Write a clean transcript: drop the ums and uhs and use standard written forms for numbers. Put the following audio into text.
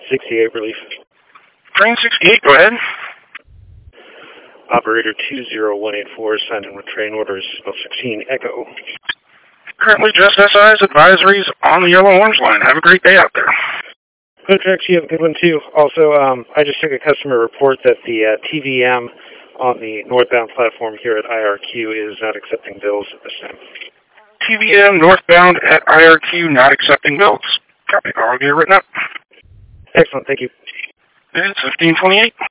68 relief. Train 68, go ahead. Operator 20184 signed in with train orders 16 Echo. Currently just SI's advisories on the yellow orange line. Have a great day out there. Codex, you have a good one too. Also, I just took a customer report that the TVM on the northbound platform here at IRQ is not accepting bills at this time. TVM northbound at IRQ not accepting bills. Copy. I'll get it written up. Excellent, thank you. It's 1528.